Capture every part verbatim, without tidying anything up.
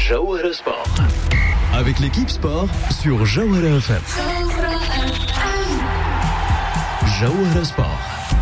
Jawhara Sport. Avec l'équipe sport sur Jawhara F M. Jawhara Sport.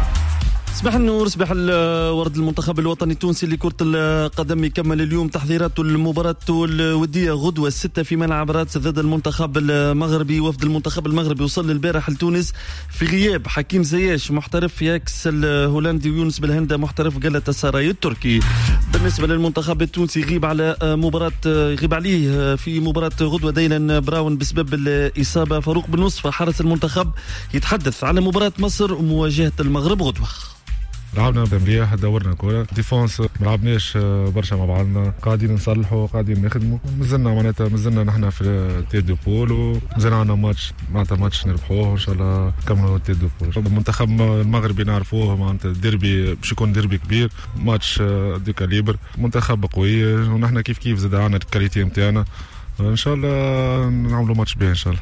صباح النور، صباح الورد. المنتخب الوطني التونسي لكرة القدم يكمل اليوم تحضيراته المباراة الودية غدوة الستة في ملعب رادس ضد المنتخب المغربي. وفد المنتخب المغربي وصل البارح لتونس في غياب حكيم زياش محترف في ياكس الهولندي ويونس بالهندا محترف جلطة سراي التركي. بالنسبة للمنتخب التونسي يغيب على مباراة يغيب عليه في مباراة غدوة ديلان براون بسبب الإصابة. فاروق بن نصفة حارس المنتخب يتحدث على مباراة مصر ومواجهة المغرب غدوة. لعبنا مليح، دورنا كورة ديفونس، ما لعبناش برشا مع بعضنا، قاعدين نصلحوا قاعدين نخدموا. مازلنا معناتها مازلنا نحن في تيد دو بول ومازلنا عندنا ماتش معناتها ماتش نربحوه ان شاء الله نكملوا تيد دو بول. المنتخب المغربي نعرفوه معناتها ديربي باش يكون ديربي كبير، ماتش دو كاليبر، منتخب قوي ونحن كيف كيف زاد عندنا الكاليتي نتاعنا، ان شاء الله نعملوا ماتش باهي ان شاء الله.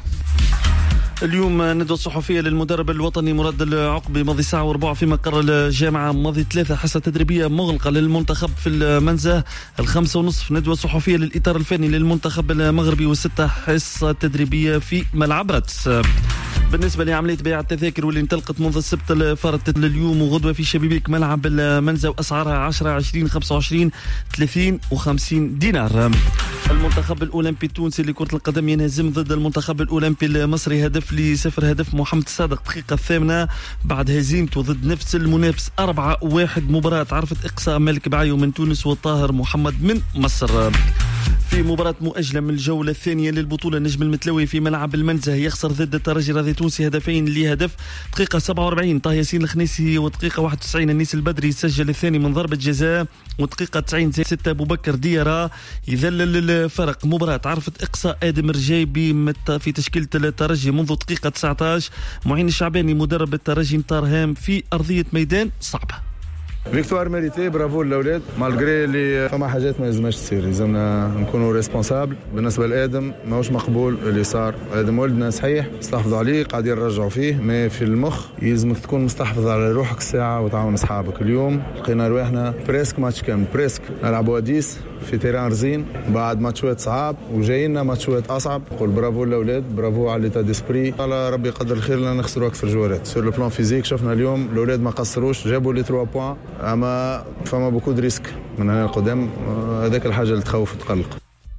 اليوم ندوة صحفية للمدرب الوطني مراد العقبي ماضي ساعة وربع في مقر الجامعة، ماضي ثلاثة حصة تدريبية مغلقة للمنتخب في المنزه. الخمسة ونصف ندوة صحفية للإطار الفني للمنتخب المغربي، والستة حصة تدريبية في ملعب رادس. بالنسبة لعملية بيع التذاكر واللي انطلقت منذ السبت الفارت لليوم وغدوة في شبيبيك ملعب المنزه، وأسعارها عشرة عشرين خمسة وعشرين ثلاثين وخمسين دينار. المنتخب الأولمبي التونسي لكرة القدم ينهزم ضد المنتخب الأولمبي المصري هدف لصفر، هدف محمد الصادق دقيقة الثامنة بعد هزيمته ضد نفس المنافس أربعة واحد. مباراة عرفت إقصاء مالك بعيو من تونس وطاهر محمد من مصر. في مباراة مؤجلة من الجولة الثانية للبطولة، النجم المتلوي في ملعب المنزه يخسر ضد الترجي الرياضي التونسي هدفين لهدف. دقيقة سبعة وأربعين طه ياسين الخنيسي، ودقيقة واحد وتسعين النيس البدري سجل الثاني من ضربة جزاء، ودقيقة تسعين زائد ستة أبو بكر ديارة يذلل الفرق. مباراة عرفت إقصاء آدم رجايبي في تشكيلة الترجي منذ دقيقة تسعة عشر. معين الشعباني مدرب الترجي نطار هام في أرضية ميدان صعبة. فيكتوار ميريتي، برافو للاولاد، مالغري اللي فما حاجات ما لازمش تصير، لازمنا نكونوا ريسبونسابل. بالنسبه لادم ماهوش مقبول اللي صار، ادم ولدنا صحيح استحفظوا عليه قاعدين يرجعوا فيه، ما في المخ يلزمك تكون مستحفظ على روحك الساعه وتعاون اصحابك. اليوم لقينا رواحنا بريسك ماتش كامل، بريسك نلعبوا ديس في تيران رزين بعد ماتشات صعاب وجاينا ماتشات اصعب. نقول برافو للاولاد، برافو على ليتا ديسبري، الله ربي يقدر الخير لنا نخسروا اكثر جوارات. سور لو بلان فيزيك شفنا اليوم الاولاد ما قصروش، جابوا لي ثلاثة بوان، اما فما بوكو د ريسك من هنا القدام، هذاك الحاجه اللي تخوف وتقلق.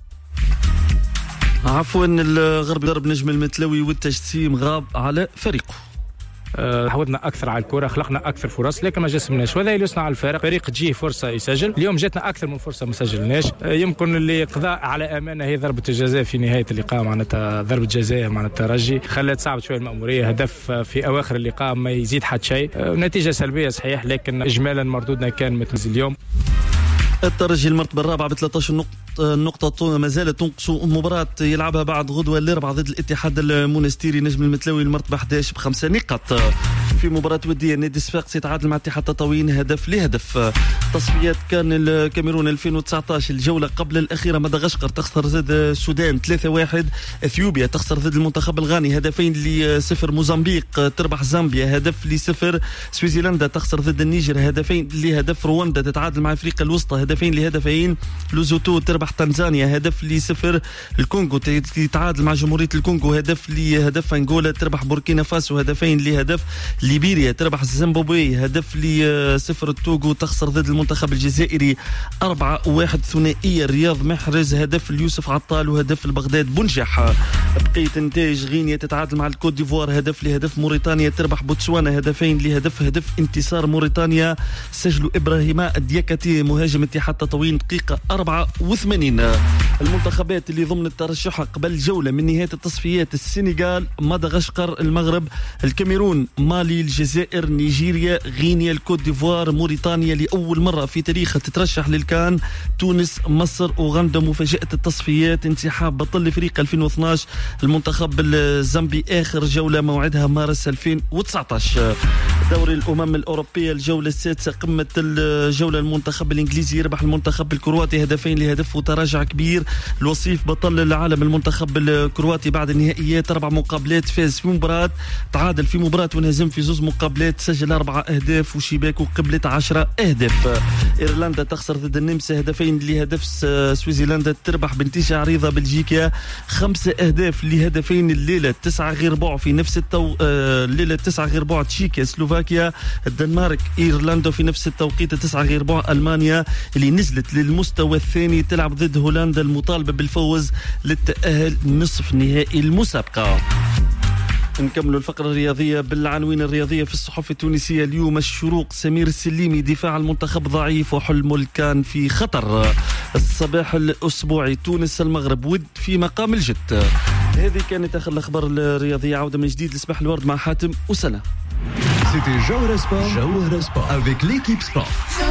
عفوا الغرب ضرب نجم المتلوي والتجسيم غاب على فريقه. حاولنا اكثر على الكره، خلقنا اكثر فرص لكن ما جسمناش، وهذا اللي يصنع الفارق. فريق تجيه فرصه يسجل، اليوم جاتنا اكثر من فرصه ما سجلناش. يمكن اللي قضاء على امانه هي ضربه الجزاء في نهايه اللقاء، معناتها ضربه جزاء مع الترجي خلت صعب شويه المأموريه. هدف في اواخر اللقاء ما يزيد حتى شيء، نتيجه سلبيه صحيح لكن اجمالا مردودنا كان مثل اليوم. الترجي المرتبة الرابعة ب ثلاثة عشر نقطة ما زالت تنقص مباراة يلعبها بعد غدوة الأربعاء ضد الاتحاد المونستيري. نجم المتلوي المرتبة أحد عشر بخمسة نقاط. في مباراة ودية نادي صفاقس يتعادل مع اتحاد تطاوين هدف لهدف. تصفيات كان الكاميرون ألفين وتسعة عشر الجولة قبل الأخيرة، مدغشقر تخسر ضد السودان ثلاثة واحد، اثيوبيا تخسر ضد المنتخب الغاني هدفين لصفر، موزمبيق تربح زامبيا هدف لصفر، سويسرلندا تخسر ضد النيجر هدفين لهدف، رواندا تتعادل مع افريقيا الوسطى هدفين لهدفين، لوزوتو تربح تنزانيا هدف لصفر، الكونغو تتعادل مع جمهورية الكونغو هدف لهدف، انغولا تربح بوركينا فاسو هدفين لهدف، ليبيريا تربح زيمبابوي هدف لصفر، التوغو تخسر ضد المنتخب الجزائري أربعة واحد، ثنائية الرياض محرز هدف ليوسف عطال وهدف البغداد بنجح. بقية نتائج غينيا تتعادل مع الكوت ديفوار هدف لهدف، موريتانيا تربح بوتسوانا هدفين لهدف، هدف انتصار موريتانيا سجلوا إبراهيم الدياكاتي مهاجم اتحاد تطاوين دقيقة أربعة وثمانين. المنتخبات اللي ضمن الترشح قبل جولة من نهاية التصفيات: السنغال، مدغشقر، المغرب، الكاميرون، مالي، الجزائر، نيجيريا، غينيا، الكوت ديفوار، موريتانيا لأول مرة في تاريخها تترشح للكان، تونس، مصر، أوغندا. مفاجأة التصفيات انسحاب بطل افريقيا ألفين واثني عشر المنتخب الزامبي، آخر جولة موعدها مارس ألفين وتسعة عشر. دوري الأمم الأوروبية الجولة السادسة، قمة الجولة المنتخب الإنجليزي يربح المنتخب الكرواتي هدفين لهدف وتراجع كبير الوصيف بطل العالم المنتخب الكرواتي بعد النهائيات أربع مقابلات، فاز في مباراة، تعادل في مباراة وانهزم في زوز مقابلات، سجل أربعة أهداف وشباكه قبلت عشرة أهداف. إيرلندا تخسر ضد النمسا هدفين لهدف سويسرلندا تربح بنتيجة عريضة. بلجيكا خمسة أهداف لهدفين الليلة، تسعة غير بعض في نفس التو... الليلة تسعة غير بعض تشيكيا سلوفاكيا، الدنمارك إيرلندا في نفس التوقيت تسعة غير بعض. ألمانيا اللي نزلت للمستوى الثاني تلعب ضد هولندا المطالبة بالفوز للتأهل نصف نهائي المسابقة. نكملوا الفقرة الرياضية بالعناوين الرياضية في الصحف التونسية اليوم. الشروق سمير السليمي دفاع المنتخب ضعيف وحلم الكان في خطر. الصباح الأسبوعي تونس المغرب ود في مقام الجد. هذه كانت آخر الأخبار الرياضية. عودة من جديد لسماح الورد مع حاتم وسنة. C'était Jawara Sport, Jawara Sport avec l'équipe sport.